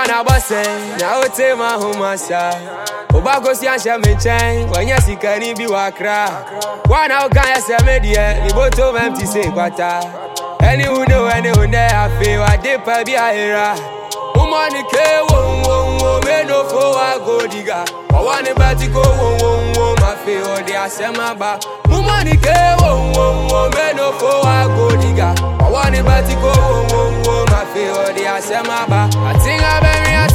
na bosse, na ote ma humasa. Obago si ansha me chain, when you see can be wakra. One out can you say media, the bottom empty say kwata. Anyone know anyone there I feel I dip a be a era. Woman ke wo me no for I go diga. I want to bet go wo my feel the asema ba. Woman ke wo me no for I go diga. I want to bet go wo my feel the asema ba. I think I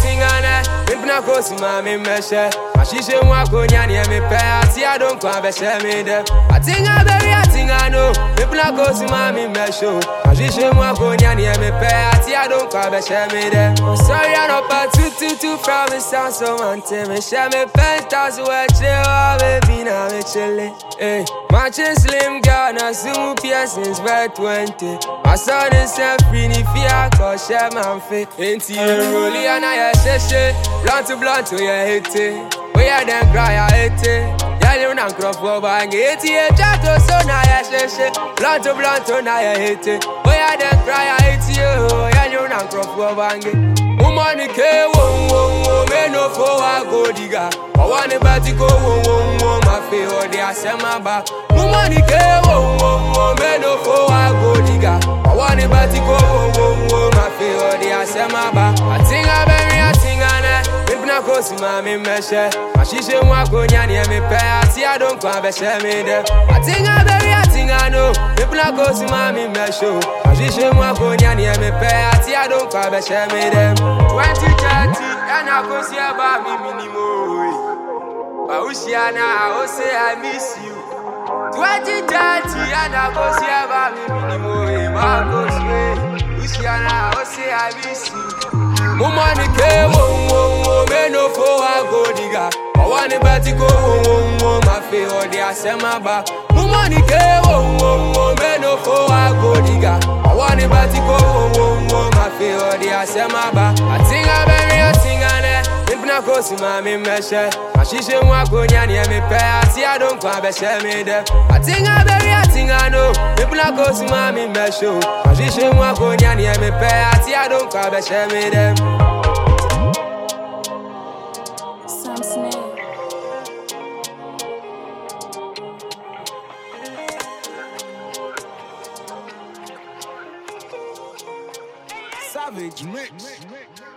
na kosi ma me meshe ashishe mwa konya ni me pe ati adon kwa be she me de atinga baby atinga no me na kosi ma me mesho ashishe mwa konya ni me pe ati adon kwa be she me de sorry I no pa tu from the sound so ante me she me pentas we chill baby na me chille eh my slim girl na sumu piercings by 20 my son is free ni fia ko she man fit enti roli ana ya sheshe blunt to your hate we are then cry I hate yellow and crop for bang it chato so na ya sheshe blunt to na ya hate we are then cry I hate you yellow and crop for bang woman ke wo me no for I go diga I want to bet go wo my feel the asema ba woman ke wo me no for I go diga I want to bet go wo my feel the asema ba I think I na kosi ma me meshe ashishe mwa konya ni me pe ati adon kwa be she me de atinga no me na kosi ma me mesho ashishe mwa konya ni me pe ati adon kwa be she me de 2030 ana kosi aba mi minimo ba usiana o say I miss you 2030 ana kosi aba mi minimo ma kosi usiana o say I miss you woman ke wo me no for I go diga I want to bet go wo my feel the asema ba woman ke wo me no for I go diga I want to bet go wo my feel the asema ba atinga na kosi ma me meshe ashishe mwa konya ni me pe ati adon kwa be she me de atinga no me na kosi ma me mesho ashishe mwa konya ni me pe ati adon kwa be she me de Sam Snare. Savage mix.